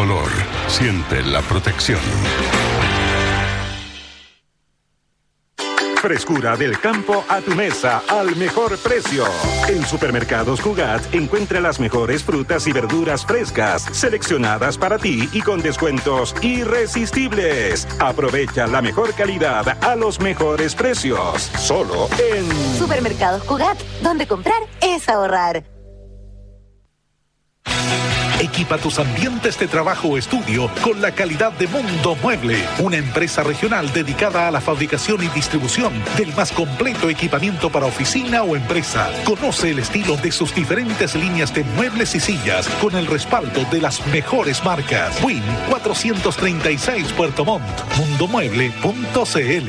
color. Siente la protección. Frescura del campo a tu mesa al mejor precio. En Supermercados Cugat encuentra las mejores frutas y verduras frescas, seleccionadas para ti y con descuentos irresistibles. Aprovecha la mejor calidad a los mejores precios. Solo en Supermercados Cugat, donde comprar es ahorrar. Equipa tus ambientes de trabajo o estudio con la calidad de Mundo Mueble, una empresa regional dedicada a la fabricación y distribución del más completo equipamiento para oficina o empresa. Conoce el estilo de sus diferentes líneas de muebles y sillas con el respaldo de las mejores marcas. Win 436 Puerto Montt, mundomueble.cl.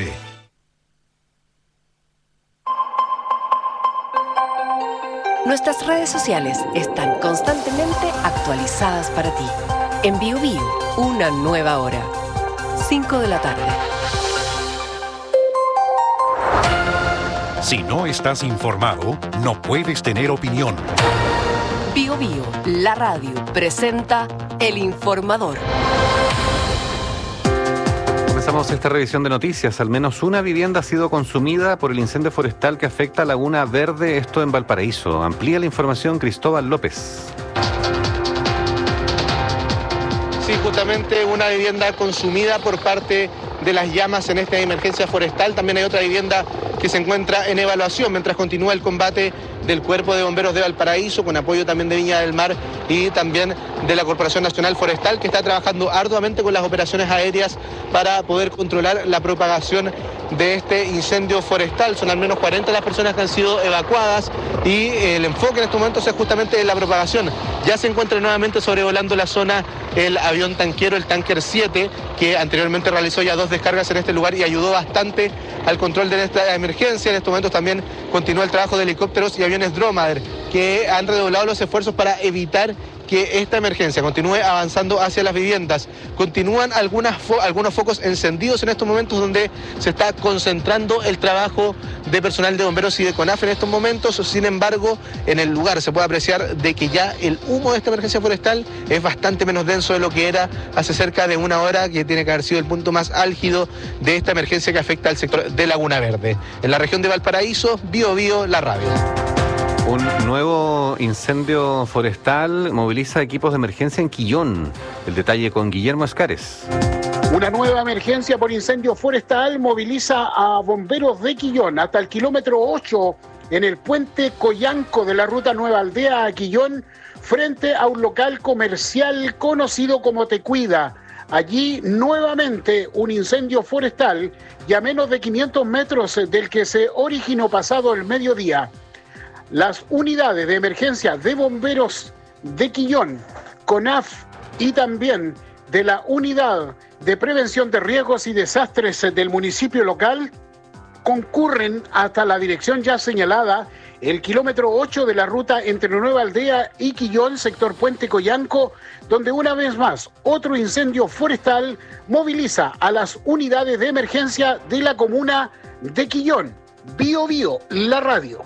Nuestras redes sociales están constantemente actualizadas para ti. En BioBio, una nueva hora. 5 de la tarde. Si no estás informado, no puedes tener opinión. BioBio, la radio, presenta El Informador. Comenzamos esta revisión de noticias. Al menos una vivienda ha sido consumida por el incendio forestal que afecta a Laguna Verde, esto en Valparaíso. Amplía la información Cristóbal López. Sí, justamente una vivienda consumida por parte de las llamas en esta emergencia forestal. También hay otra vivienda que se encuentra en evaluación mientras continúa el combate del Cuerpo de Bomberos de Valparaíso, con apoyo también de Viña del Mar y también de la Corporación Nacional Forestal, que está trabajando arduamente con las operaciones aéreas para poder controlar la propagación de este incendio forestal. Son al menos 40 las personas que han sido evacuadas y el enfoque en estos momentos es justamente la propagación. Ya se encuentra nuevamente sobrevolando la zona el avión tanquero, el Tanker 7, que anteriormente realizó ya 2 descargas en este lugar y ayudó bastante al control de esta emergencia. En estos momentos también continúa el trabajo de helicópteros y aviones Dromader, que han redoblado los esfuerzos para evitar que esta emergencia continúe avanzando hacia las viviendas. Continúan algunos focos encendidos en estos momentos donde se está concentrando el trabajo de personal de bomberos y de CONAF en estos momentos. Sin embargo, en el lugar se puede apreciar de que ya el humo de esta emergencia forestal es bastante menos denso de lo que era hace cerca de una hora, que tiene que haber sido el punto más álgido de esta emergencia que afecta al sector de Laguna Verde. En la región de Valparaíso, BioBio, la radio. Un nuevo incendio forestal moviliza equipos de emergencia en Quillón. El detalle con Guillermo Escares. Una nueva emergencia por incendio forestal moviliza a bomberos de Quillón hasta el kilómetro 8 en el puente Coyanco de la ruta Nueva Aldea a Quillón, frente a un local comercial conocido como Te Cuida. Allí nuevamente un incendio forestal y a menos de 500 metros del que se originó pasado el mediodía. Las unidades de emergencia de bomberos de Quillón, CONAF y también de la Unidad de Prevención de Riesgos y Desastres del municipio local concurren hasta la dirección ya señalada, el kilómetro 8 de la ruta entre Nueva Aldea y Quillón, sector Puente Coyanco, donde una vez más otro incendio forestal moviliza a las unidades de emergencia de la comuna de Quillón. BioBio, la radio.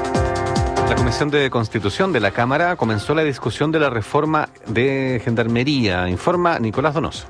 La Comisión de Constitución de la Cámara comenzó la discusión de la reforma de Gendarmería. Informa Nicolás Donoso.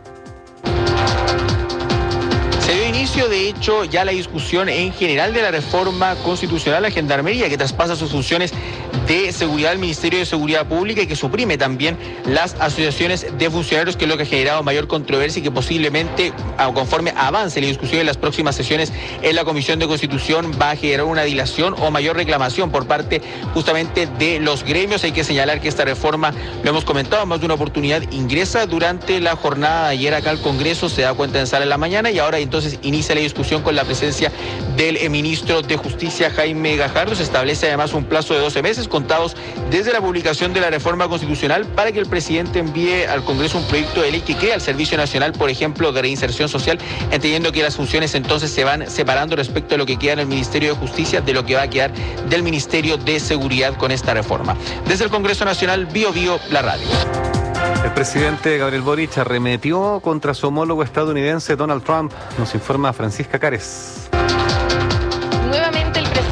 Se dio inicio, de hecho, ya la discusión en general de la reforma constitucional a Gendarmería, que traspasa sus funciones de seguridad al Ministerio de Seguridad Pública y que suprime también las asociaciones de funcionarios, que es lo que ha generado mayor controversia y que posiblemente, conforme avance la discusión en las próximas sesiones en la Comisión de Constitución, va a generar una dilación o mayor reclamación por parte justamente de los gremios. Hay que señalar que esta reforma, lo hemos comentado más de una oportunidad, ingresa durante la jornada de ayer acá al Congreso, se da cuenta en sala en la mañana y ahora entonces inicia la discusión con la presencia del ministro de Justicia, Jaime Gajardo. Se establece además un plazo de 12 meses contados desde la publicación de la reforma constitucional para que el presidente envíe al Congreso un proyecto de ley que quede al Servicio Nacional, por ejemplo, de Reinserción Social, entendiendo que las funciones entonces se van separando respecto a lo que queda en el Ministerio de Justicia de lo que va a quedar del Ministerio de Seguridad con esta reforma. Desde el Congreso Nacional, BioBio, la radio. El presidente Gabriel Boric arremetió contra su homólogo estadounidense Donald Trump. Nos informa Francisca Cares. Nuevamente el presidente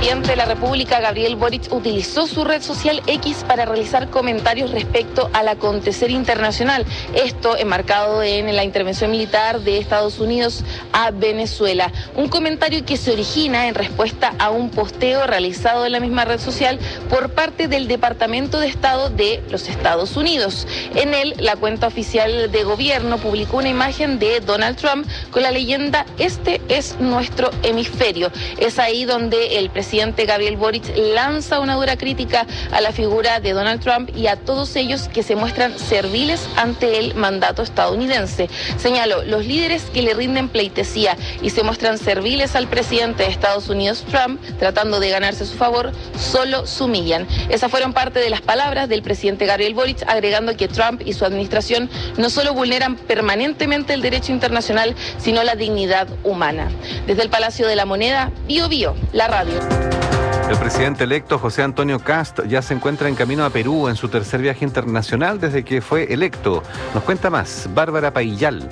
presidente de la República, Gabriel Boric, utilizó su red social X para realizar comentarios respecto al acontecer internacional. Esto enmarcado en la intervención militar de Estados Unidos a Venezuela. Un comentario que se origina en respuesta a un posteo realizado en la misma red social por parte del Departamento de Estado de los Estados Unidos. En él, la cuenta oficial de gobierno publicó una imagen de Donald Trump con la leyenda "Este es nuestro hemisferio". Es ahí donde el presidente Gabriel Boric lanza una dura crítica a la figura de Donald Trump y a todos ellos que se muestran serviles ante el mandato estadounidense. Señaló: los líderes que le rinden pleitesía y se muestran serviles al presidente de Estados Unidos, Trump, tratando de ganarse su favor, solo se humillan. Esas fueron parte de las palabras del presidente Gabriel Boric, agregando que Trump y su administración no solo vulneran permanentemente el derecho internacional, sino la dignidad humana. Desde el Palacio de la Moneda, Bio Bio, la radio. El presidente electo José Antonio Kast ya se encuentra en camino a Perú en su tercer viaje internacional desde que fue electo. Nos cuenta más Bárbara Paillal.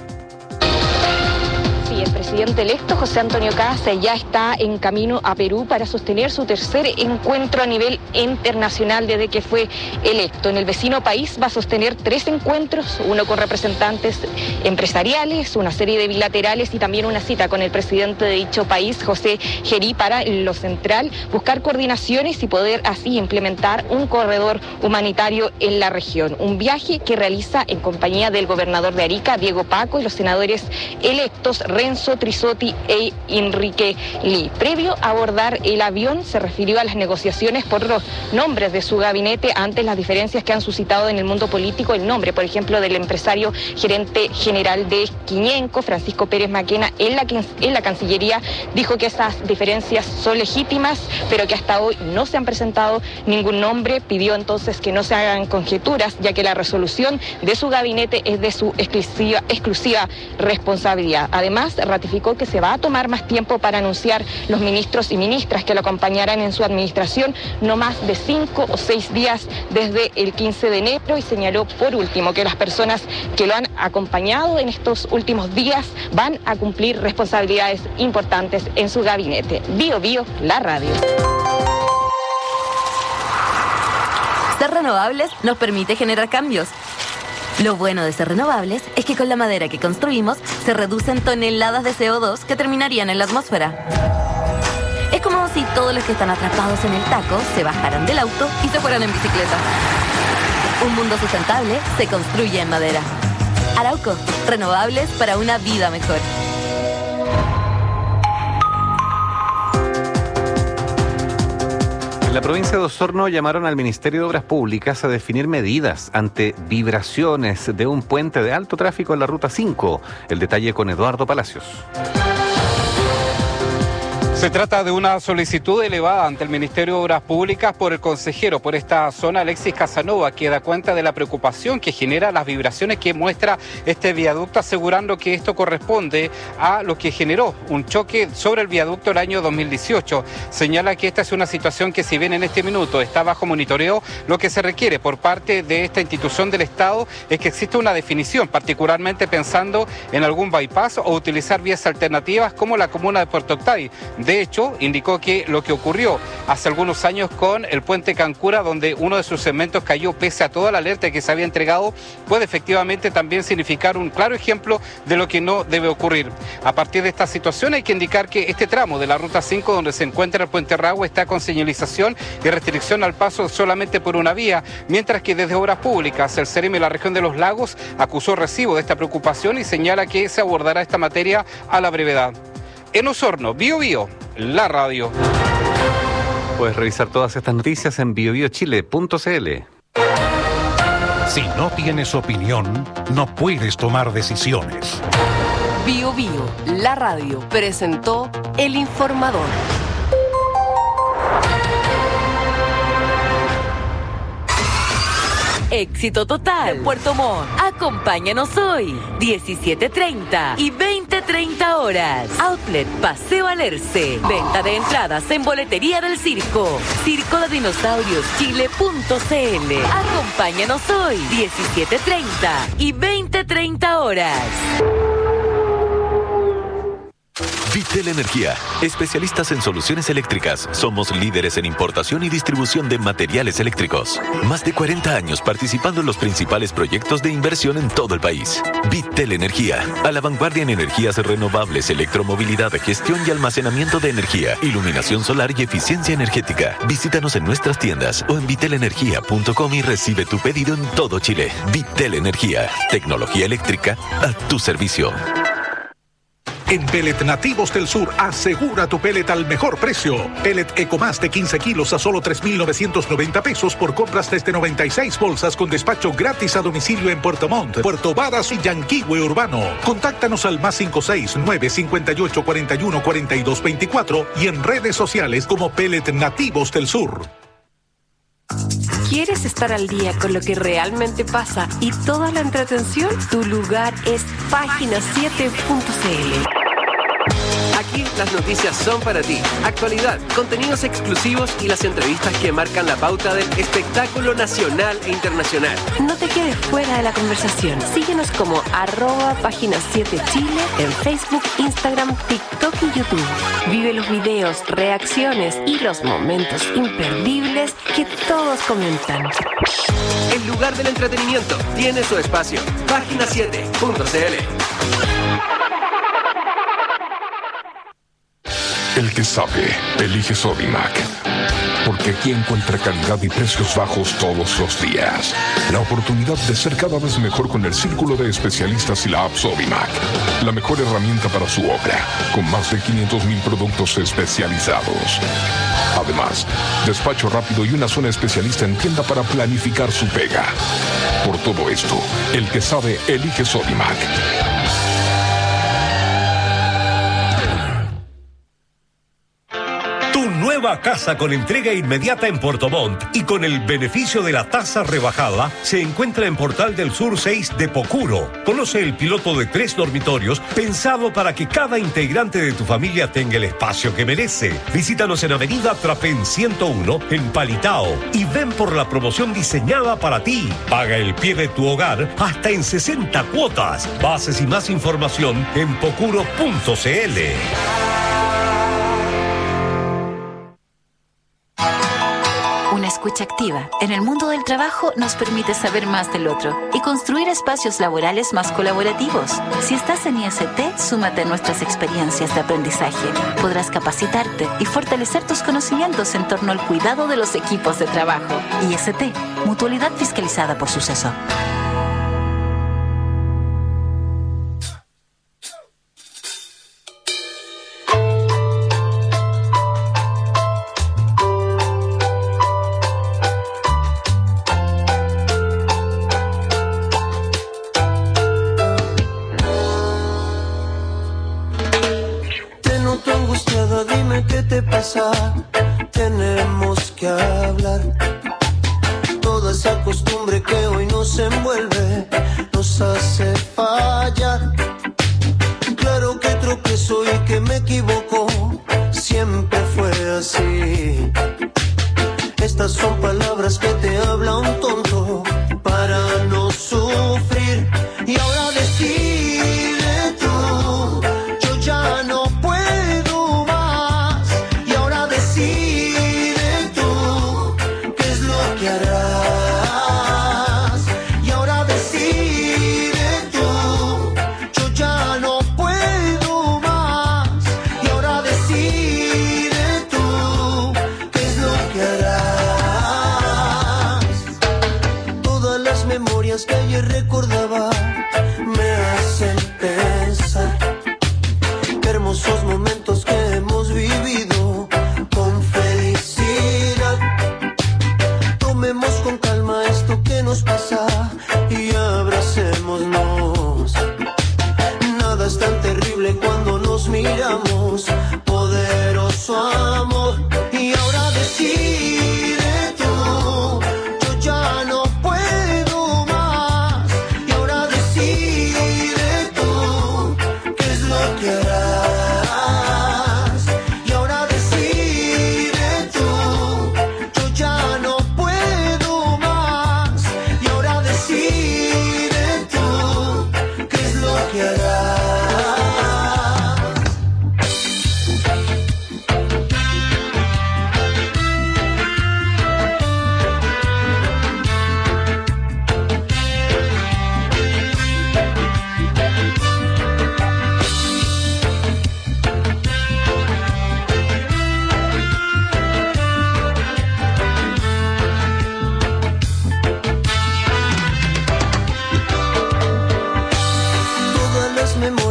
El presidente electo José Antonio Kast ya está en camino a Perú para sostener su tercer encuentro a nivel internacional desde que fue electo. En el vecino país va a sostener 3 encuentros, uno con representantes empresariales, una serie de bilaterales y también una cita con el presidente de dicho país, José Gerí, para lo central, buscar coordinaciones y poder así implementar un corredor humanitario en la región. Un viaje que realiza en compañía del gobernador de Arica, Diego Paco, y los senadores electos Renzo Trisotti e Enrique Lee. Previo a abordar el avión, se refirió a las negociaciones por los nombres de su gabinete ante las diferencias que han suscitado en el mundo político. El nombre, por ejemplo, del empresario gerente general de Quiñenco, Francisco Pérez Maquena, en la Cancillería, dijo que esas diferencias son legítimas, pero que hasta hoy no se han presentado ningún nombre. Pidió entonces que no se hagan conjeturas, ya que la resolución de su gabinete es de su exclusiva responsabilidad. Además, ratificó que se va a tomar más tiempo para anunciar los ministros y ministras que lo acompañarán en su administración, no más de 5 o 6 días desde el 15 de enero, y señaló por último que las personas que lo han acompañado en estos últimos días van a cumplir responsabilidades importantes en su gabinete. Bio Bio, la radio. Ser renovables nos permite generar cambios. Lo bueno de ser renovables es que con la madera que construimos se reducen toneladas de CO2 que terminarían en la atmósfera. Es como si todos los que están atrapados en el taco se bajaran del auto y se fueran en bicicleta. Un mundo sustentable se construye en madera. Arauco, renovables para una vida mejor. En la provincia de Osorno llamaron al Ministerio de Obras Públicas a definir medidas ante vibraciones de un puente de alto tráfico en la Ruta 5. El detalle con Eduardo Palacios. Se trata de una solicitud elevada ante el Ministerio de Obras Públicas por el consejero por esta zona, Alexis Casanova, que da cuenta de la preocupación que genera las vibraciones que muestra este viaducto, asegurando que esto corresponde a lo que generó un choque sobre el viaducto el año 2018. Señala que esta es una situación que, si bien en este minuto está bajo monitoreo, lo que se requiere por parte de esta institución del Estado es que exista una definición, particularmente pensando en algún bypass o utilizar vías alternativas como la comuna de Puerto Octay. De hecho, indicó que lo que ocurrió hace algunos años con el puente Cancura, donde uno de sus segmentos cayó pese a toda la alerta que se había entregado, puede efectivamente también significar un claro ejemplo de lo que no debe ocurrir. A partir de esta situación hay que indicar que este tramo de la Ruta 5, donde se encuentra el puente Ragua, está con señalización y restricción al paso solamente por una vía, mientras que desde Obras Públicas, el CEREM en la región de Los Lagos acusó recibo de esta preocupación y señala que se abordará esta materia a la brevedad. En Osorno, Bio Bio, la radio. Puedes revisar todas estas noticias en biobiochile.cl. Si no tienes opinión, no puedes tomar decisiones. Bio Bio, la radio, presentó El Informador. Éxito total. Puerto Montt. Acompáñanos hoy, 17:30 y 20:30 horas. Outlet Paseo Alerce. Venta de entradas en boletería del circo. circodedinosaurioschile.cl. Acompáñanos hoy, 17:30 y 20:30 horas. Vitel Energía, especialistas en soluciones eléctricas. Somos líderes en importación y distribución de materiales eléctricos. Más de 40 años participando en los principales proyectos de inversión en todo el país. Vitel Energía, a la vanguardia en energías renovables, electromovilidad, gestión y almacenamiento de energía, iluminación solar y eficiencia energética. Visítanos en nuestras tiendas o en vitelenergia.com y recibe tu pedido en todo Chile. Vitel Energía, tecnología eléctrica a tu servicio. En Pellet Nativos del Sur, asegura tu pellet al mejor precio. Pellet Ecomás de 15 kilos a solo 3,990 pesos por compras desde 96 bolsas con despacho gratis a domicilio en Puerto Montt, Puerto Varas y Yanquihue Urbano. Contáctanos al +569 58 41 42 24 y en redes sociales como Pellet Nativos del Sur. ¿Quieres estar al día con lo que realmente pasa y toda la entretención? Tu lugar es página7.cl. Aquí las noticias son para ti. Actualidad, contenidos exclusivos y las entrevistas que marcan la pauta del espectáculo nacional e internacional. No te quedes fuera de la conversación. Síguenos como @página7chile en Facebook, Instagram, TikTok y YouTube. Vive los videos, reacciones y los momentos imperdibles que todos comentan. El lugar del entretenimiento tiene su espacio. Página7.cl. El que sabe, elige Sodimac. Porque aquí encuentra calidad y precios bajos todos los días. La oportunidad de ser cada vez mejor con el círculo de especialistas y la app Sodimac. La mejor herramienta para su obra, con más de 500,000 productos especializados. Además, despacho rápido y una zona especialista en tienda para planificar su pega. Por todo esto, el que sabe, elige Sodimac. Nueva casa con entrega inmediata en Puerto Montt y con el beneficio de la tasa rebajada se encuentra en Portal del Sur 6 de Pocuro. Conoce el piloto de 3 dormitorios pensado para que cada integrante de tu familia tenga el espacio que merece. Visítanos en Avenida Trapén 101 en Palitao y ven por la promoción diseñada para ti. Paga el pie de tu hogar hasta en 60 cuotas. Bases y más información en pocuro.cl. Una escucha activa en el mundo del trabajo nos permite saber más del otro y construir espacios laborales más colaborativos. Si estás en IST, súmate a nuestras experiencias de aprendizaje. Podrás capacitarte y fortalecer tus conocimientos en torno al cuidado de los equipos de trabajo. IST, Mutualidad fiscalizada por Suceso. Tenemos que hablar. Toda esa costumbre que hoy nos envuelve nos hace fallar. Claro que tropiezo y que me equivoco, siempre fue así. Estas son palabras que te habla un tonto para no sufrir. Y ahora decide tú, yo ya no puedo más. Y ahora decide tú, qué es lo que harás. Y ahora decide tú,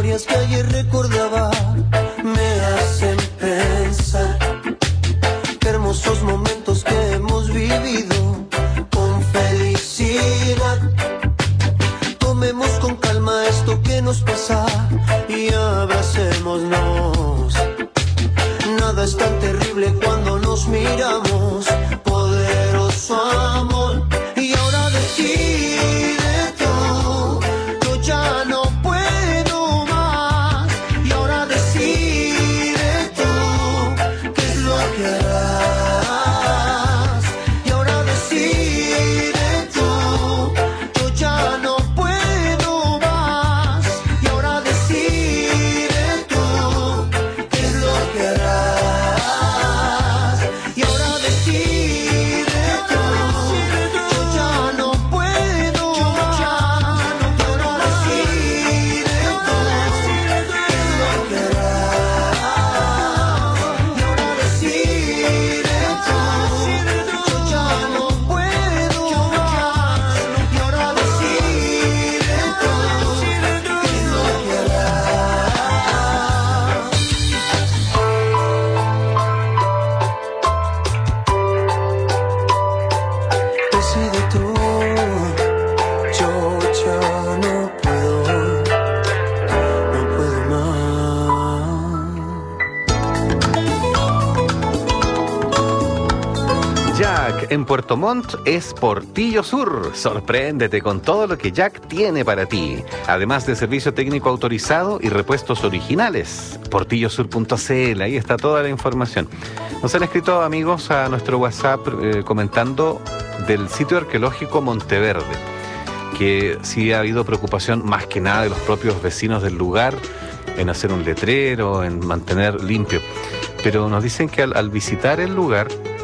historias que ayer recordaba me hacen pensar qué hermosos momentos que hemos vivido con felicidad. Tomemos con calma esto que nos pasa y abracémonos. Nada es tan terrible cuando nos miramos. Poderoso amor. Y ahora decide tú, yo ya no puedo más. Y ahora decide tú, qué es lo que harás. Y ahora decide tú, yo ya no puedo más. Y ahora decide tú, qué es lo que harás. Y ahora decide tú, yo ya no puedo más. Y ahora decide tú, qué es lo que harás. Y ahora decide tú, yo ya no puedo más. Y ahora decide tú, qué es lo que harás. Decide tú, yo ya no puedo más. Jack en Puerto Montt es Portillo Sur. Sorpréndete con todo lo que Jack tiene para ti. Además de servicio técnico autorizado y repuestos originales. Portillosur.cl, ahí está toda la información. Nos han escrito amigos a nuestro WhatsApp comentando del sitio arqueológico Monteverde, que sí ha habido preocupación más que nada de los propios vecinos del lugar en hacer un letrero, en mantener limpio. Pero nos dicen que al visitar el lugar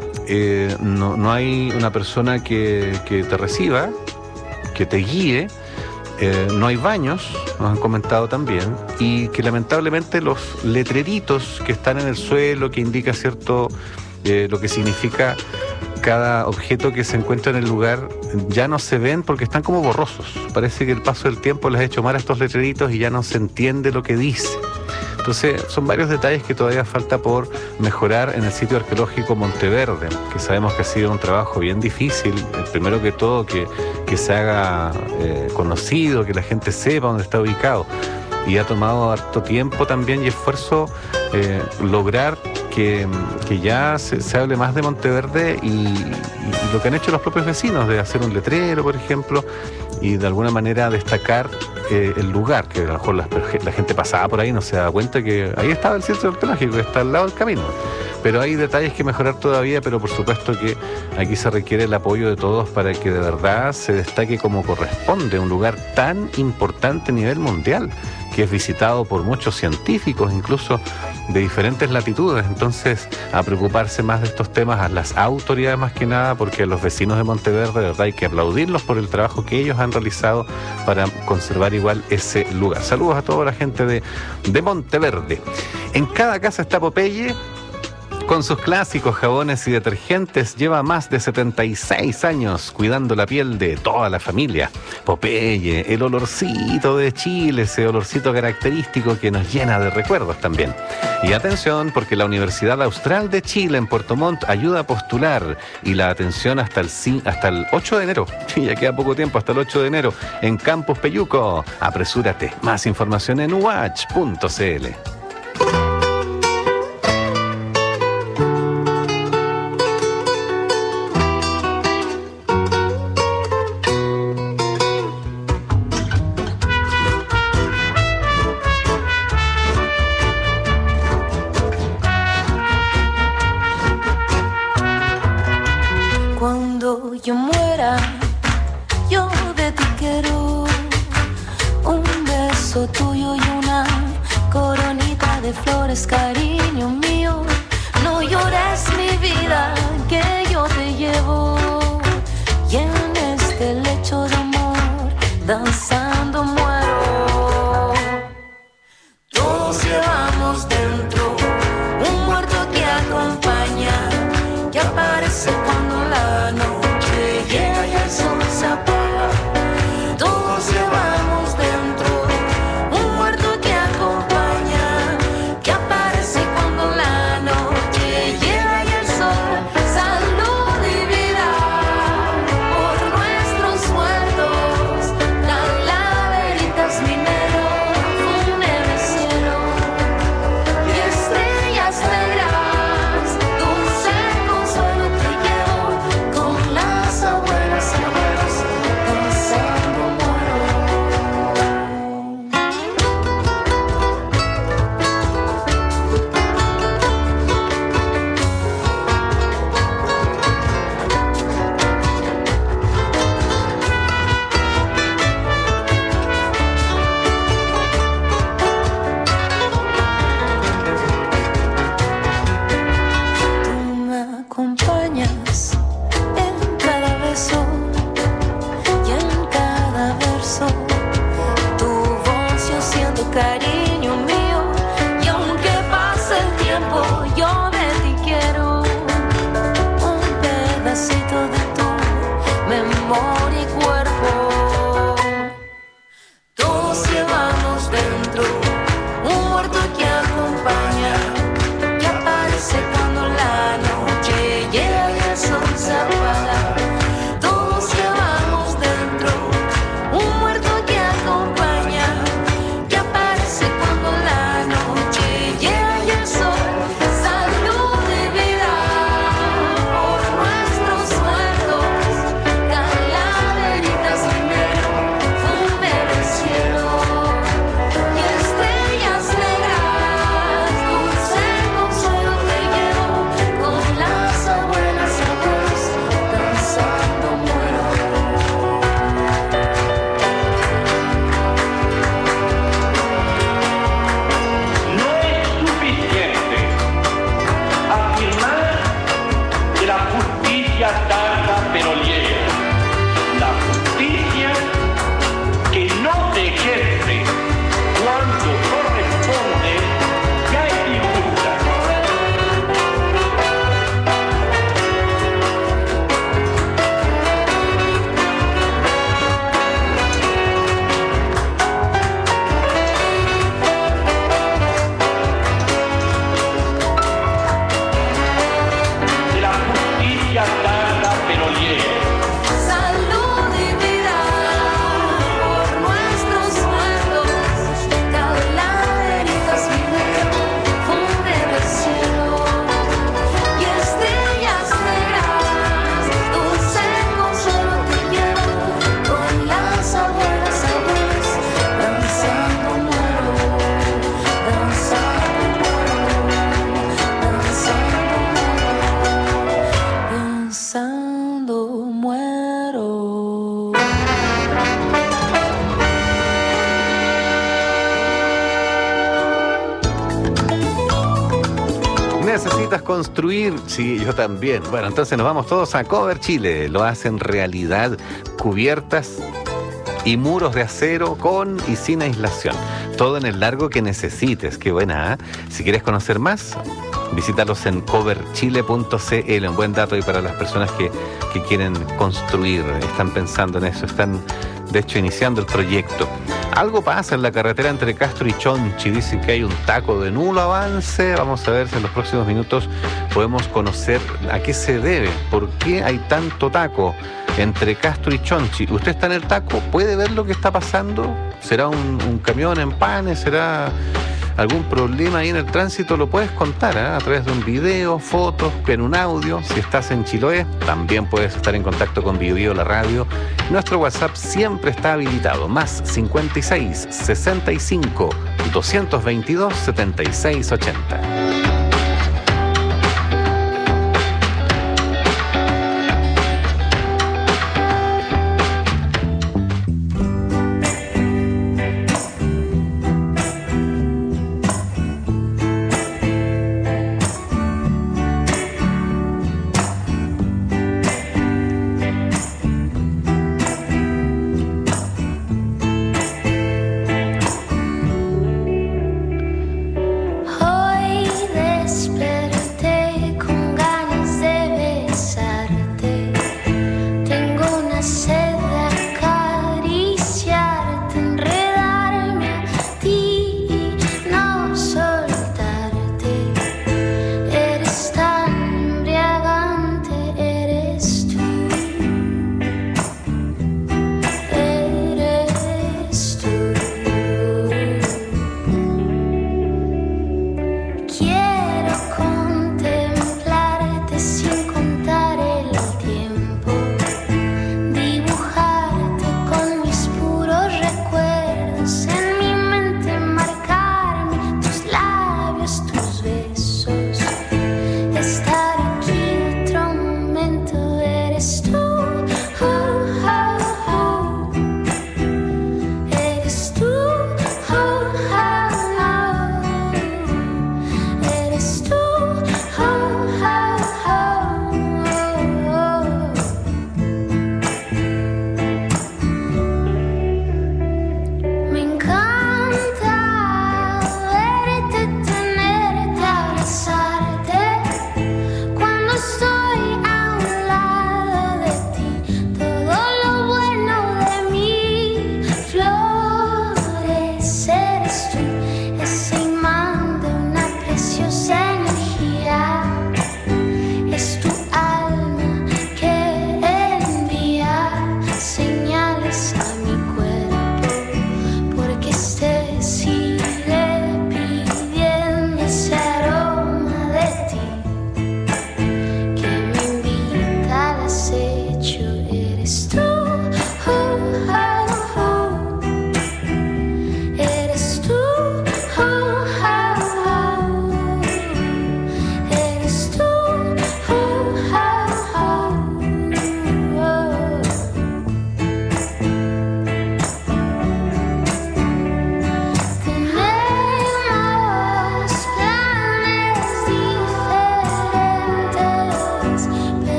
no hay una persona que te reciba, que te guíe, no hay baños, nos han comentado también, y que lamentablemente los letreritos que están en el suelo, que indica cierto lo que significa cada objeto que se encuentra en el lugar, ya no se ven porque están como borrosos. Parece que el paso del tiempo les ha hecho mal a estos letreritos y ya no se entiende lo que dice. Entonces son varios detalles que todavía falta por mejorar en el sitio arqueológico Monteverde, que sabemos que ha sido un trabajo bien difícil. Primero que todo que se haga conocido, que la gente sepa dónde está ubicado, y ha tomado harto tiempo también y esfuerzo lograr que ya se hable más de Monteverde y lo que han hecho los propios vecinos, de hacer un letrero, por ejemplo, y de alguna manera destacar el lugar, que a lo mejor la gente pasaba por ahí, no se da cuenta que ahí estaba el sitio arqueológico, que está al lado del camino. Pero hay detalles que mejorar todavía, pero por supuesto que aquí se requiere el apoyo de todos para que de verdad se destaque como corresponde un lugar tan importante a nivel mundial, que es visitado por muchos científicos, incluso de diferentes latitudes. Entonces, a preocuparse más de estos temas a las autoridades más que nada, porque a los vecinos de Monteverde, de verdad, hay que aplaudirlos por el trabajo que ellos han realizado para conservar igual ese lugar. Saludos a toda la gente de Monteverde. En cada casa está Popeye, con sus clásicos jabones y detergentes. Lleva más de 76 años cuidando la piel de toda la familia. Popeye, el olorcito de Chile, ese olorcito característico que nos llena de recuerdos también. Y atención, porque la Universidad Austral de Chile en Puerto Montt ayuda a postular, y la atención hasta el 8 de enero. Ya queda poco tiempo, hasta el 8 de enero, en Campus Peyuco. Apresúrate. Más información en uach.cl. Cuando yo muera, yo de ti quiero un beso tuyo y una coronita de flores, cariño mío. No llores mi vida, que yo te llevo, y en este lecho de amor danzando muero. Todos llevamos dentro un muerto que acompaña, que aparece cuando la noche llega y el sol se apaga. Todos llevamos dentro un muerto que acompaña, cariño mío. Y aunque pase el tiempo, yo de ti quiero un pedacito de tu memoria y cuerpo. Todos llevamos dentro un muerto que acompaña, que aparece cuando la noche llega y el sol se apaga. Todos llevamos dentro un muerto que acompaña, que aparece cuando la noche llega y el sol. Salud y vida por nuestros muertos, calaveritas primero, funde el cielo y estrellas negras, dulce consuelo te llevo, con las abuelas abuelos danzando muero. No es suficiente afirmar que la justicia tarda pero llega. La justicia que no se ejerce cuando corresponde ya es injusta. La justicia tarda pero llega. Salud y vida por nuestros muertos, calaveritas primero, funde el cielo y estrellas negras, dulce consuelo te llevo, con las abuelas abuelos danzando muero, danzando muero, danzando muero. ¿Necesitas construir? Sí, yo también. Bueno, entonces nos vamos todos a Cover Chile. Lo hacen realidad, cubiertas y muros de acero con y sin aislación. Todo en el largo que necesites. Qué buena, ¿eh? Si quieres conocer más, visítalos en coverchile.cl. Un buen dato ahí para las personas que quieren construir, están pensando en eso, están de hecho iniciando el proyecto. Algo pasa en la carretera entre Castro y Chonchi, dicen que hay un taco de nulo avance. Vamos a ver si en los próximos minutos podemos conocer a qué se debe, por qué hay tanto taco entre Castro y Chonchi. ¿Usted está en el taco? ¿Puede ver lo que está pasando? ¿Será un camión en panes? ¿Será algún problema ahí en el tránsito? Lo puedes contar, ¿eh? A través de un video, fotos, en un audio. Si estás en Chiloé, también puedes estar en contacto con Bio la radio. Nuestro WhatsApp siempre está habilitado, más 56 65 222 76 80. Hoy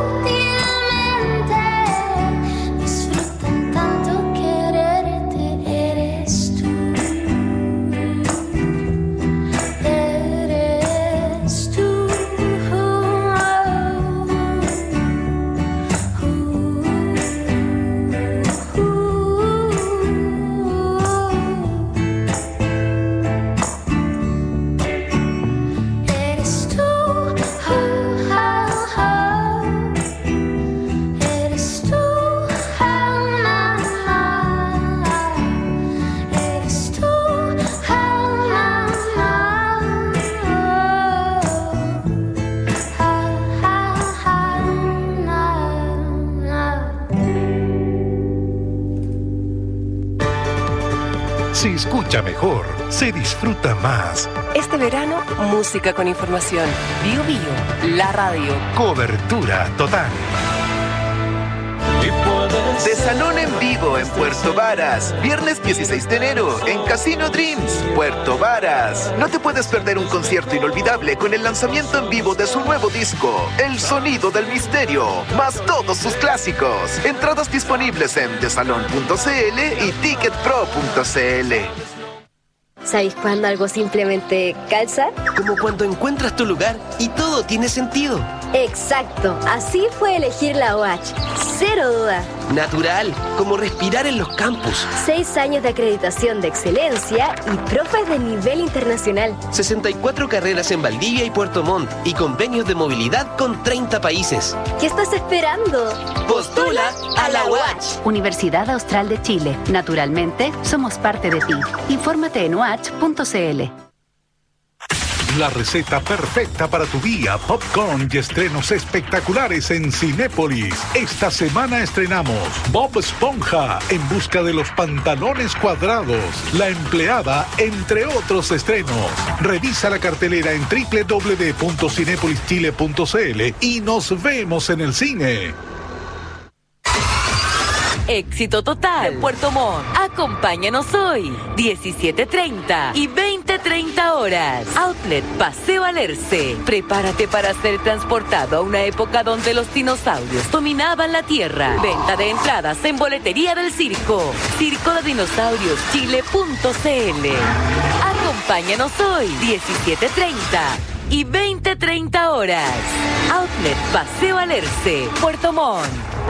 sutilmente. Disfrutan tanto quererte, eres tú. Eres tú. Eres tú, eres tú, eres tú, Se escucha mejor, se disfruta más. Este verano, música con información. Bio Bio, la radio. Cobertura total. De Salón en Vivo en Puerto Varas. Viernes 16 de enero en Casino Dreams, Puerto Varas. No te puedes perder un concierto inolvidable con el lanzamiento en vivo de su nuevo disco, El Sonido del Misterio, más todos sus clásicos. Entradas disponibles en desalon.cl y ticketpro.cl. ¿Sabéis cuándo algo simplemente calza? Como cuando encuentras tu lugar y todo tiene sentido. Exacto, así fue elegir la OH. Cero duda. Natural, como respirar en los campus. 6 años de acreditación de excelencia y profes de nivel internacional. 64 carreras en Valdivia y Puerto Montt y convenios de movilidad con 30 países. ¿Qué estás esperando? ¡Postula a la UACH! Universidad Austral de Chile. Naturalmente, somos parte de ti. Infórmate en uach.cl. La receta perfecta para tu día, popcorn y estrenos espectaculares en Cinépolis. Esta semana estrenamos Bob Esponja en busca de los pantalones cuadrados, La Empleada, entre otros estrenos. Revisa la cartelera en www.cinepolischile.cl y nos vemos en el cine. Éxito total. Puerto Montt. Acompáñanos hoy. 17:30 y 20:30 horas. Outlet Paseo Alerce. Prepárate para ser transportado a una época donde los dinosaurios dominaban la tierra. Venta de entradas en boletería del circo. circodedinosaurioschile.cl. Acompáñanos hoy. 17:30 y 20:30 horas. Outlet Paseo Alerce. Puerto Montt.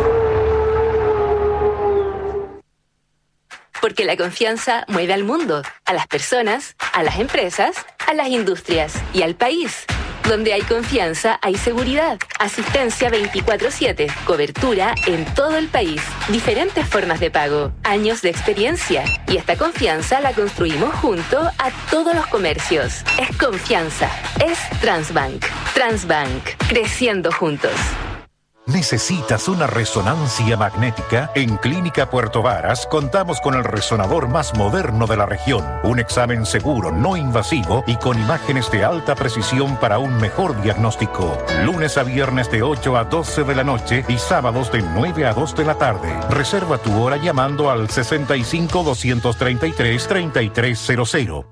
Porque la confianza mueve al mundo, a las personas, a las empresas, a las industrias y al país. Donde hay confianza, hay seguridad. Asistencia 24/7. Cobertura en todo el país. Diferentes formas de pago. Años de experiencia. Y esta confianza la construimos junto a todos los comercios. Es confianza. Es Transbank. Transbank. Creciendo juntos. ¿Necesitas una resonancia magnética? En Clínica Puerto Varas contamos con el resonador más moderno de la región. Un examen seguro, no invasivo y con imágenes de alta precisión para un mejor diagnóstico. Lunes a viernes de 8 a 12 de la noche y sábados de 9 a 2 de la tarde. Reserva tu hora llamando al 65 233 3300.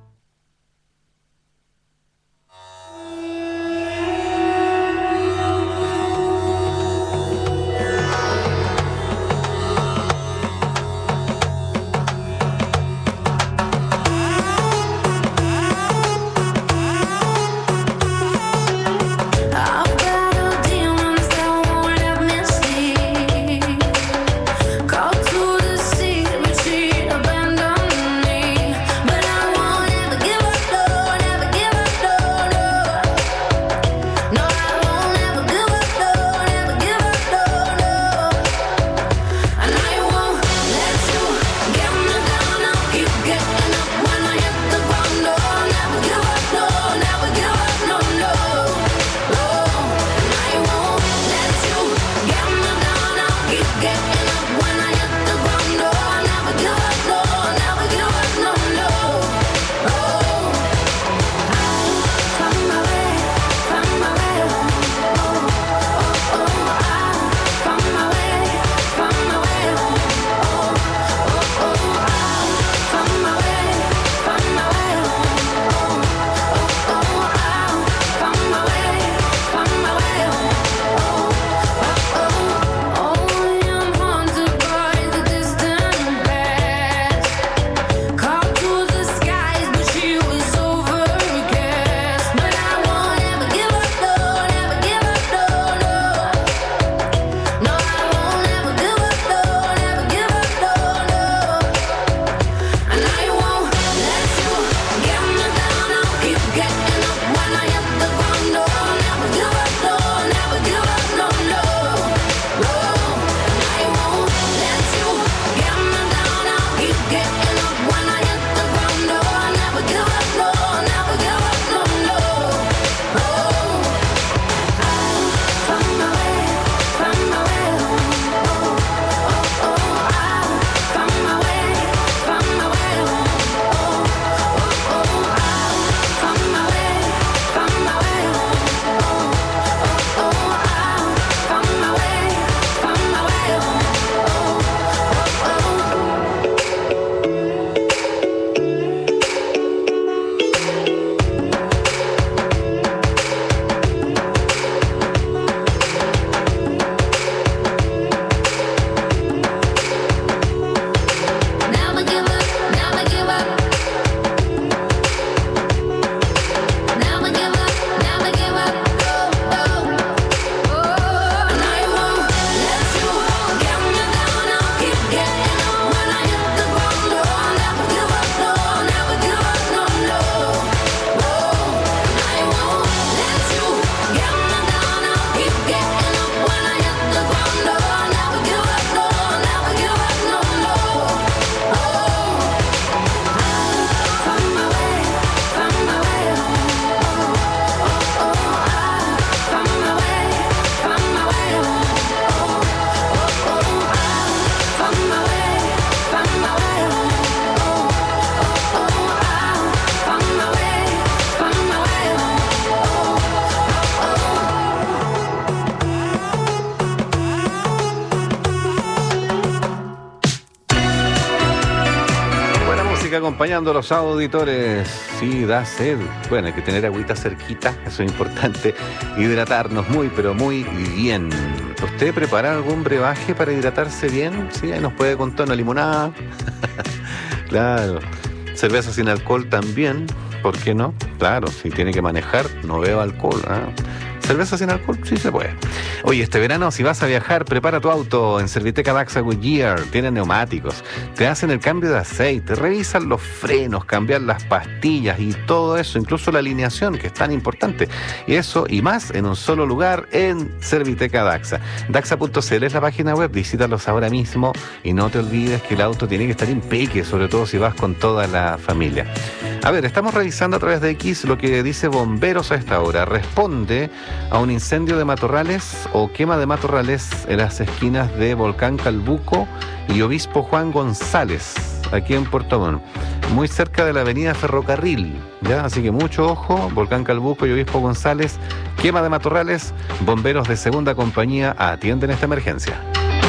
acompañando a los auditores. Sí, da sed. Bueno, hay que tener agüita cerquita, eso es importante. Hidratarnos muy, pero muy bien. ¿Usted prepara algún brebaje para hidratarse bien? Sí, ahí nos puede contar una limonada. Claro. Cerveza sin alcohol también. ¿Por qué no? Claro, si tiene que manejar, no beba alcohol. ¿Cerveza sin alcohol? Sí se puede. Oye, este verano, si vas a viajar, prepara tu auto en Serviteca Daxa Goodyear. Tienen neumáticos, te hacen el cambio de aceite, revisan los frenos, cambian las pastillas y todo eso, incluso la alineación, que es tan importante. Y eso y más en un solo lugar en Serviteca Daxa. Daxa.cl es la página web, visítalos ahora mismo y no te olvides que el auto tiene que estar impecable, sobre todo si vas con toda la familia. A ver, estamos revisando a través de X lo que dice Bomberos a esta hora. Responde a un incendio de matorrales o quema de matorrales en las esquinas de Volcán Calbuco y Obispo Juan González, aquí en Puerto Montt, muy cerca de la avenida Ferrocarril, ¿ya? Así que mucho ojo, Volcán Calbuco y Obispo González, quema de matorrales, bomberos de segunda compañía atienden esta emergencia.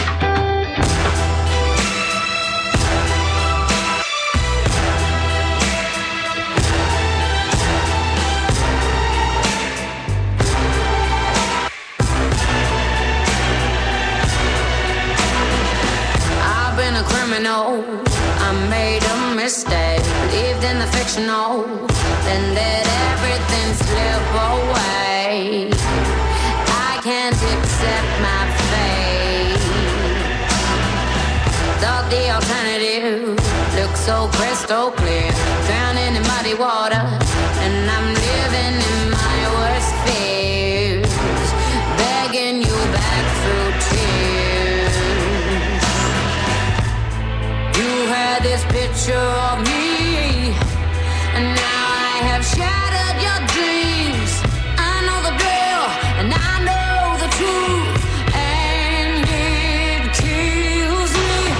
I made a mistake, believed in the fictional, then let everything slip away. I can't accept my fate. Thought the alternative looked so crystal clear, drowning in muddy water, and I'm living in my worst fears, begging you back through tears. You had this picture of me, and now I have shattered your dreams. I know the drill, and I know the truth, and it kills me.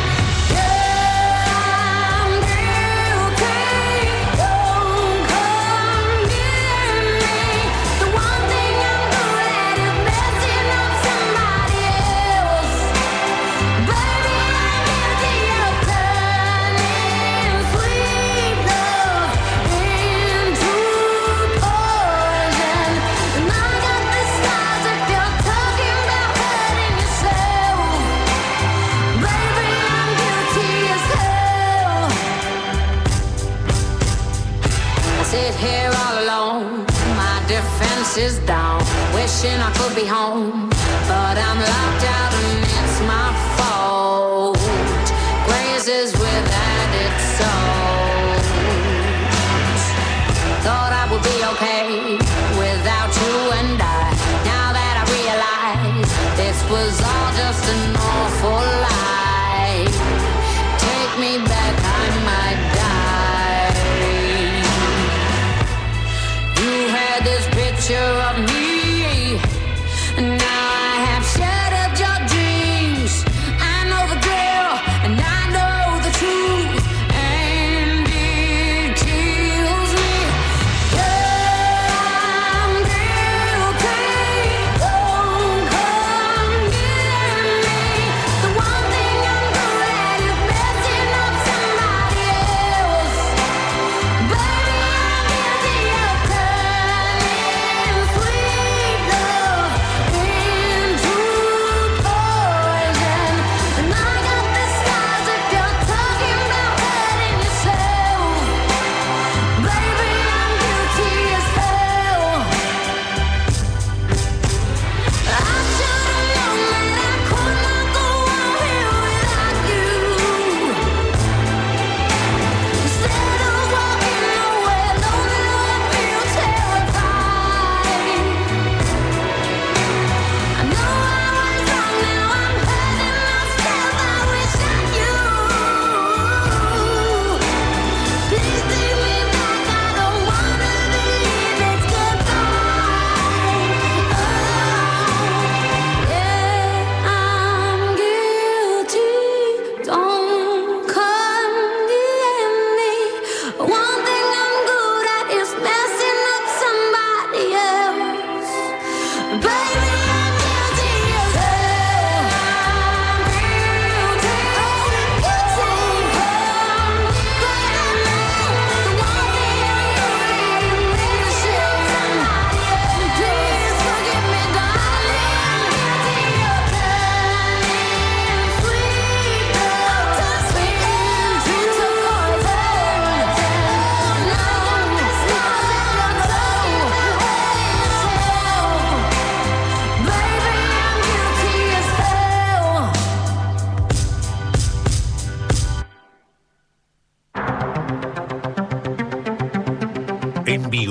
Yeah, I'm guilty. Don't come near me. The one thing I'm good at is messing up somebody else. Baby, I'm guilty of turning sweet love into poison. And I got the scars if you're talking about hurting yourself. Baby, I'm guilty as hell. I sit here all alone, my defense is down, wishing I could be home, but I'm locked out and it's my fault. Grace is without its soul. Thought I would be okay without you and I. Now that I realize this was all just an awful lie. Take me back, I might die. You had this picture of me, and now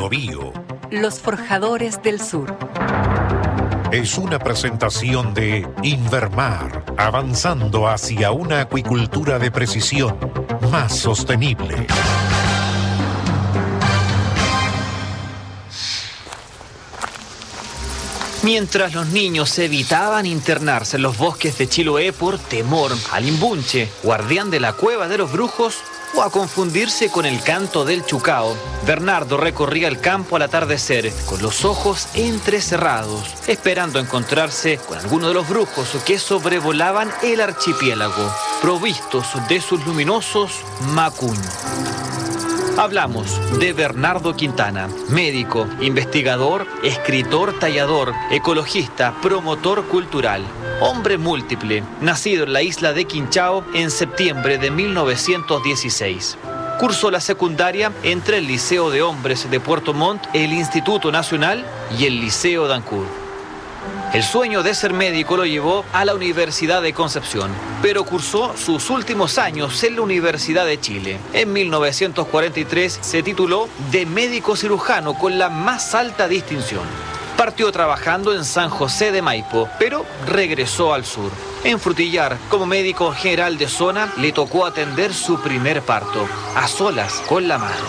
Biobío. Los Forjadores del Sur. Es una presentación de Invermar, avanzando hacia una acuicultura de precisión más sostenible. Mientras los niños evitaban internarse en los bosques de Chiloé por temor al imbunche, guardián de la cueva de los brujos, o a confundirse con el canto del chucao, Bernardo recorría el campo al atardecer con los ojos entrecerrados, esperando encontrarse con alguno de los brujos que sobrevolaban el archipiélago, provistos de sus luminosos macuños. Hablamos de Bernardo Quintana, médico, investigador, escritor, tallador, ecologista, promotor cultural. Hombre múltiple, nacido en la isla de Quinchao en septiembre de 1916. Cursó la secundaria entre el Liceo de Hombres de Puerto Montt, el Instituto Nacional y el Liceo de Ancud. El sueño de ser médico lo llevó a la Universidad de Concepción, pero cursó sus últimos años en la Universidad de Chile. En 1943 se tituló de médico cirujano con la más alta distinción. Partió trabajando en San José de Maipo, pero regresó al sur. En Frutillar, como médico general de zona, le tocó atender su primer parto, a solas con la madre.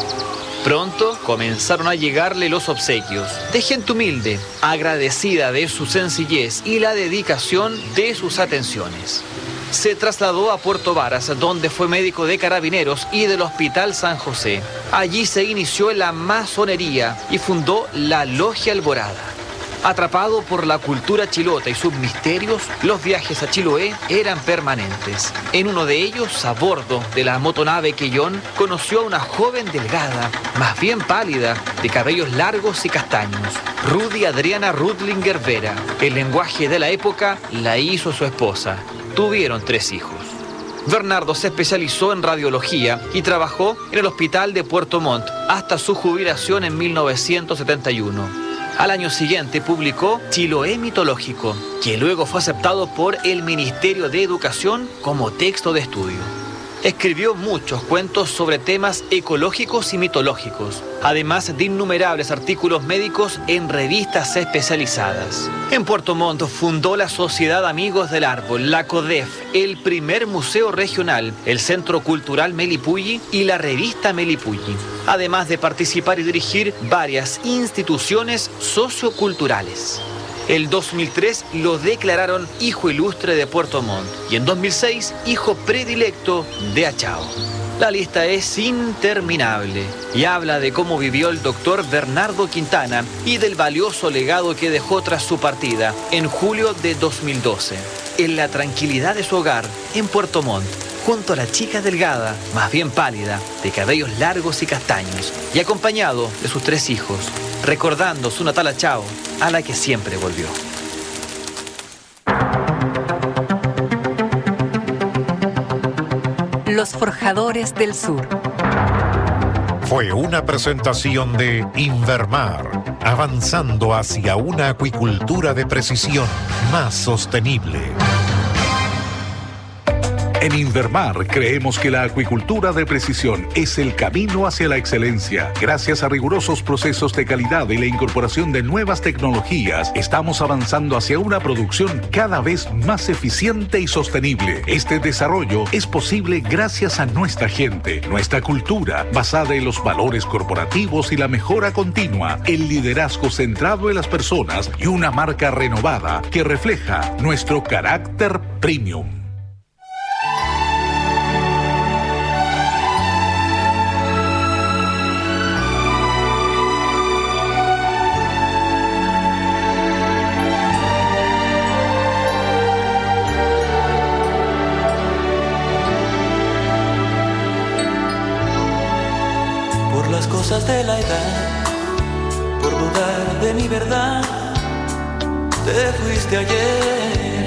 Pronto comenzaron a llegarle los obsequios de gente humilde, agradecida de su sencillez y la dedicación de sus atenciones. Se trasladó a Puerto Varas, donde fue médico de Carabineros y del Hospital San José. Allí se inició en la masonería y fundó la Logia Alborada. Atrapado por la cultura chilota y sus misterios, los viajes a Chiloé eran permanentes. En uno de ellos, a bordo de la motonave Quellón, conoció a una joven delgada, más bien pálida, de cabellos largos y castaños, Rudy Adriana Rudlinger Vera. El lenguaje de la época la hizo su esposa. Tuvieron 3 hijos. Bernardo se especializó en radiología y trabajó en el Hospital de Puerto Montt hasta su jubilación en 1971. Al año siguiente publicó Chiloé Mitológico, que luego fue aceptado por el Ministerio de Educación como texto de estudio. Escribió muchos cuentos sobre temas ecológicos y mitológicos, además de innumerables artículos médicos en revistas especializadas. En Puerto Montt fundó la Sociedad Amigos del Árbol, la CODEF, el primer museo regional, el Centro Cultural Melipulli y la revista Melipulli, además de participar y dirigir varias instituciones socioculturales. El 2003 lo declararon Hijo Ilustre de Puerto Montt y en 2006 Hijo Predilecto de Achao. La lista es interminable y habla de cómo vivió el doctor Bernardo Quintana y del valioso legado que dejó tras su partida en julio de 2012, en la tranquilidad de su hogar en Puerto Montt, junto a la chica delgada, más bien pálida, de cabellos largos y castaños, y acompañado de sus 3 hijos, recordando su natal Achao, a la que siempre volvió. Los Forjadores del Sur. Fue una presentación de Invermar, avanzando hacia una acuicultura de precisión más sostenible. En Invermar creemos que la acuicultura de precisión es el camino hacia la excelencia. Gracias a rigurosos procesos de calidad y la incorporación de nuevas tecnologías, estamos avanzando hacia una producción cada vez más eficiente y sostenible. Este desarrollo es posible gracias a nuestra gente, nuestra cultura, basada en los valores corporativos y la mejora continua, el liderazgo centrado en las personas y una marca renovada que refleja nuestro carácter premium. Cosas de la edad, por dudar de mi verdad, te fuiste ayer.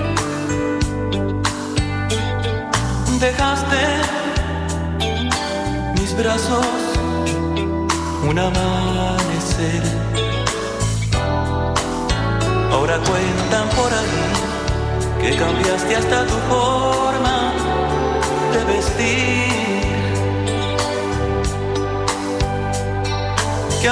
Dejaste mis brazos un amanecer. Ahora cuentan por ahí que cambiaste hasta tu forma de vestir.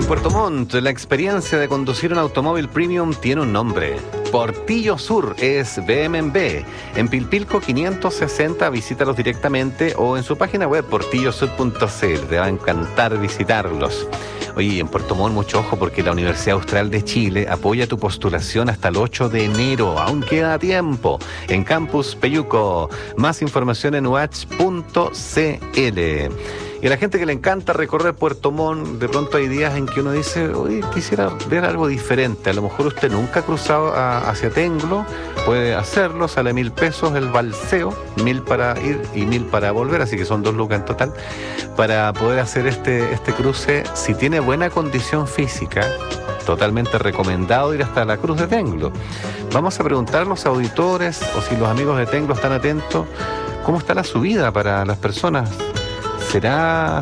Puerto Montt, la experiencia de conducir un automóvil premium tiene un nombre. Portillo Sur es BM&B. En Pilpilco 560, visítalos directamente o en su página web portillosur.cl. Te va a encantar visitarlos. Oye, en Puerto Montt mucho ojo porque la Universidad Austral de Chile apoya tu postulación hasta el 8 de enero. Aún queda tiempo. En Campus Peyuco. Más información en uach.cl. Y a la gente que le encanta recorrer Puerto Montt, de pronto hay días en que uno dice, oye, quisiera ver algo diferente. A lo mejor usted nunca ha cruzado hacia Tenglo, puede hacerlo, sale 1.000 pesos el balseo, 1.000 para ir y 1.000 para volver, así que son 2 lucas en total, para poder hacer este cruce. Si tiene buena condición física, totalmente recomendado ir hasta la Cruz de Tenglo. Vamos a preguntar a los auditores, o si los amigos de Tenglo están atentos, ¿cómo está la subida para las personas? ¿Será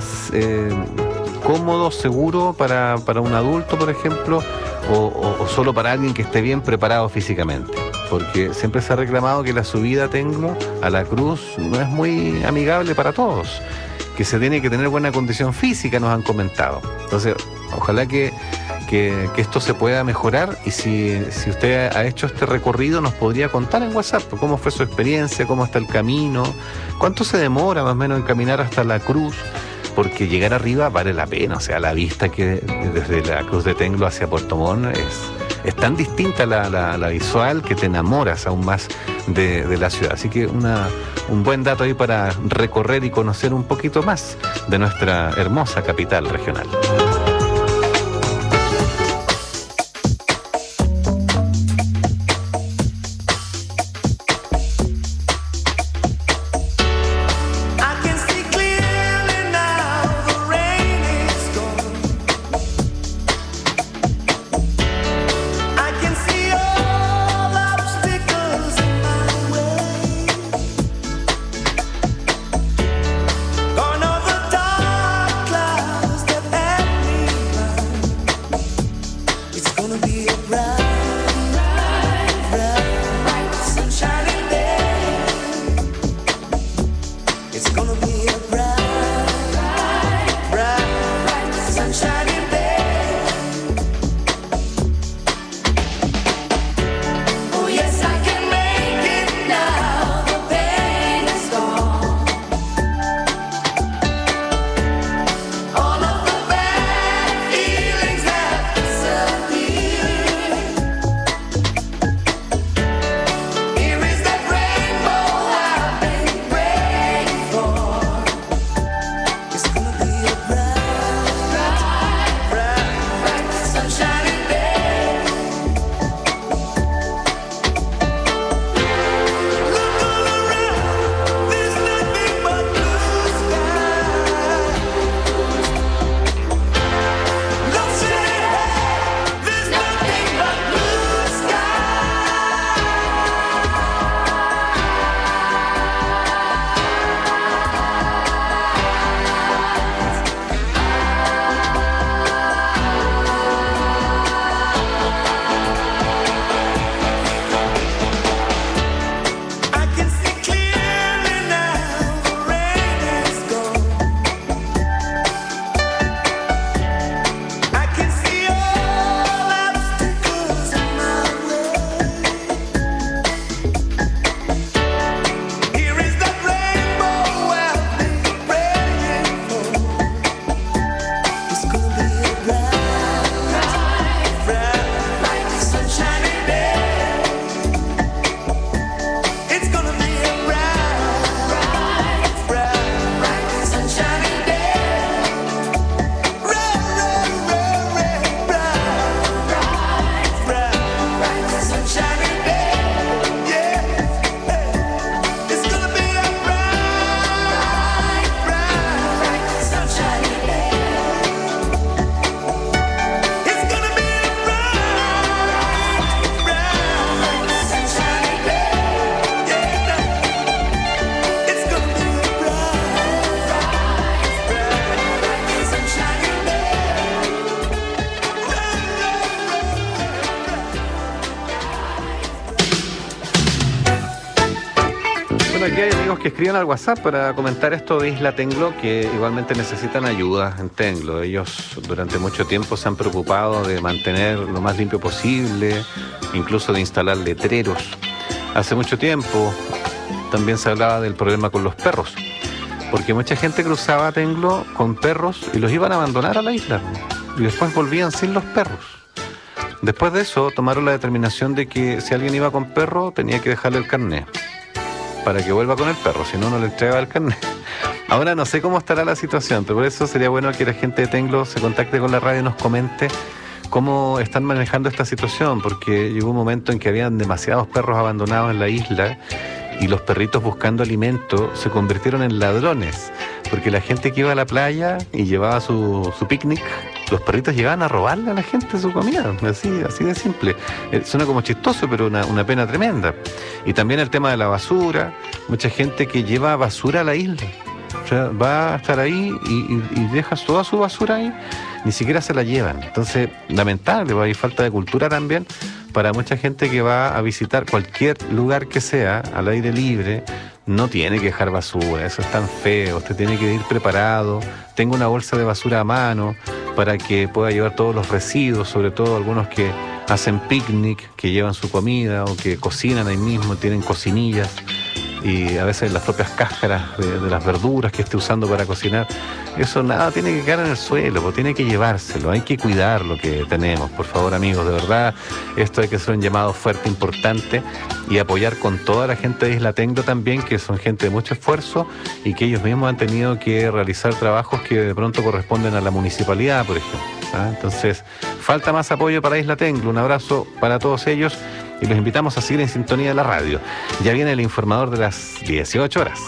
cómodo, seguro para un adulto, por ejemplo, o solo para alguien que esté bien preparado físicamente? Porque siempre se ha reclamado que la subida a la cruz no es muy amigable para todos, que se tiene que tener buena condición física, nos han comentado. Entonces, ojalá que esto se pueda mejorar, y si usted ha hecho este recorrido nos podría contar en WhatsApp cómo fue su experiencia, cómo está el camino, cuánto se demora más o menos en caminar hasta la cruz, porque llegar arriba vale la pena. O sea, la vista que desde la Cruz de Tenglo hacia Puerto Montt es tan distinta la visual que te enamoras aún más de la ciudad. Así que un buen dato ahí para recorrer y conocer un poquito más de nuestra hermosa capital regional. Gone over dark clouds that had me aquí hay amigos que escriben al WhatsApp para comentar esto de Isla Tenglo, que igualmente necesitan ayuda en Tenglo. Ellos durante mucho tiempo se han preocupado de mantener lo más limpio posible, incluso de instalar letreros. Hace mucho tiempo también se hablaba del problema con los perros, porque mucha gente cruzaba Tenglo con perros y los iban a abandonar a la isla, y después volvían sin los perros. Después de eso tomaron la determinación de que si alguien iba con perro tenía que dejarle el carnet para que vuelva con el perro, si no, no le entregaba el carnet. Ahora no sé cómo estará la situación, pero por eso sería bueno que la gente de Tenglo se contacte con la radio y nos comente cómo están manejando esta situación, porque llegó un momento en que habían demasiados perros abandonados en la isla y los perritos buscando alimento se convirtieron en ladrones, porque la gente que iba a la playa y llevaba su picnic, los perritos llegaban a robarle a la gente su comida, así de simple. Suena como chistoso, pero una pena tremenda. Y también el tema de la basura, mucha gente que lleva basura a la isla, o sea, va a estar ahí y deja toda su basura ahí, ni siquiera se la llevan. Entonces, lamentable, hay falta de cultura también para mucha gente que va a visitar cualquier lugar que sea al aire libre. No tiene que dejar basura, eso es tan feo. Usted tiene que ir preparado. Tenga una bolsa de basura a mano para que pueda llevar todos los residuos, sobre todo algunos que hacen picnic, que llevan su comida o que cocinan ahí mismo, tienen cocinillas y a veces las propias cáscaras de las verduras que esté usando para cocinar. Eso nada tiene que quedar en el suelo, pues tiene que llevárselo, hay que cuidar lo que tenemos, por favor amigos, de verdad, esto hay que hacer un llamado fuerte, importante, y apoyar con toda la gente de Isla Tenglo también, que son gente de mucho esfuerzo y que ellos mismos han tenido que realizar trabajos que de pronto corresponden a la municipalidad, por ejemplo. Entonces, falta más apoyo para Isla Tenglo, un abrazo para todos ellos y los invitamos a seguir en sintonía de la radio. Ya viene el informador de las 18 horas.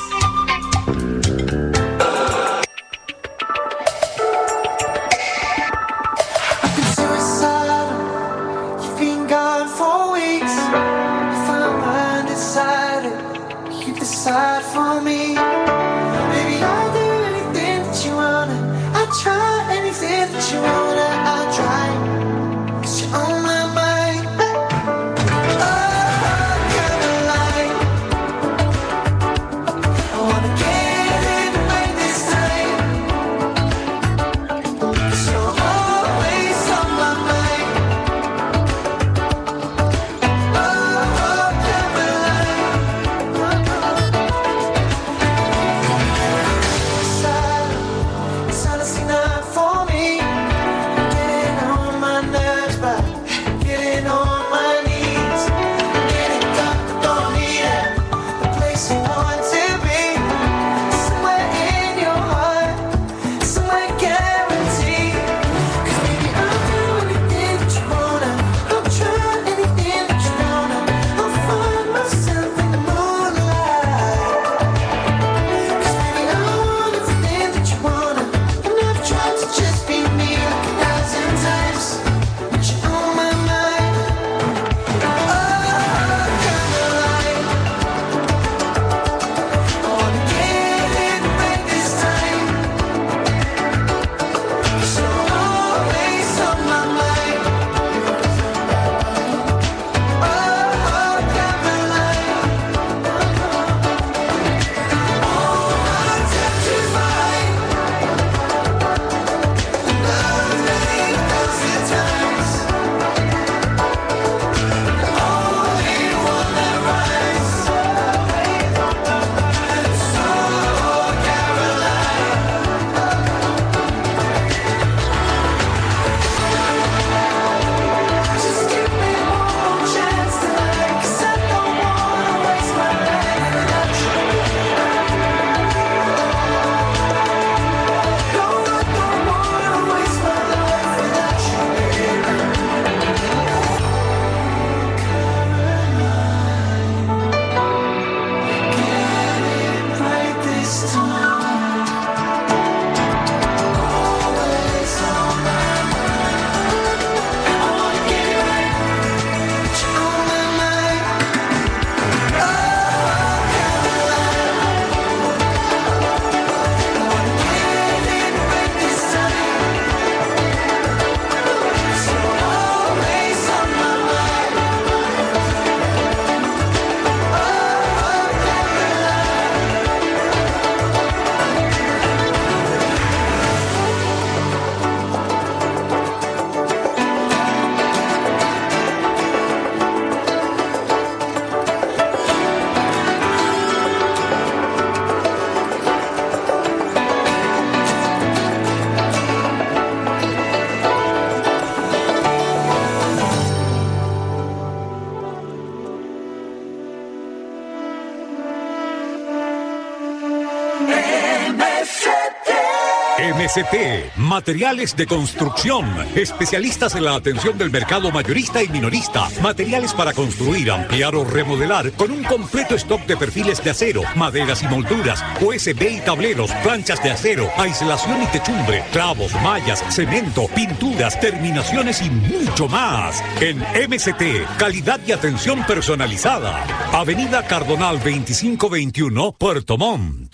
MST, materiales de construcción, especialistas en la atención del mercado mayorista y minorista, materiales para construir, ampliar o remodelar, con un completo stock de perfiles de acero, maderas y molduras, USB y tableros, planchas de acero, aislación y techumbre, clavos, mallas, cemento, pinturas, terminaciones y mucho más. En MST, calidad y atención personalizada. Avenida Cardonal 2521, Puerto Montt.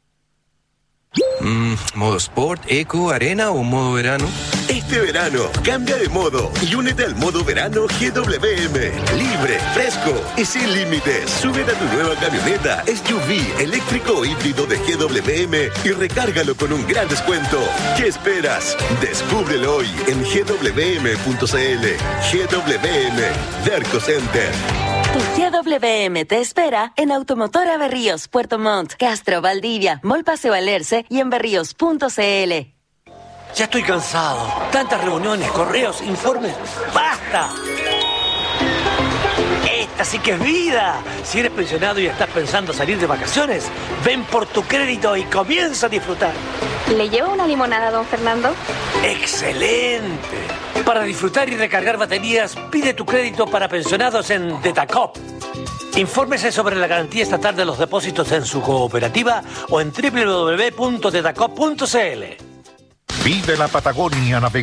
¿Modo Sport, Eco, Arena o modo verano? Este verano, cambia de modo y únete al modo verano GWM. Libre, fresco y sin límites. Súbete a tu nueva camioneta SUV eléctrico o híbrido de GWM y recárgalo con un gran descuento. ¿Qué esperas? Descúbrelo hoy en gwm.cl. GWM, Derco Center. Tu GWM te espera en Automotora Berríos, Puerto Montt, Castro, Valdivia, Mall Paseo Alerce y en berríos.cl. Ya estoy cansado. Tantas reuniones, correos, informes. ¡Basta! Esta sí que es vida. Si eres pensionado y estás pensando salir de vacaciones, ven por tu crédito y comienza a disfrutar. ¿Le llevo una limonada, don Fernando? ¡Excelente! Para disfrutar y recargar baterías, pide tu crédito para pensionados en Detacop. Infórmese sobre la garantía estatal de los depósitos en su cooperativa o en www.detacop.cl. Vive la Patagonia navegando.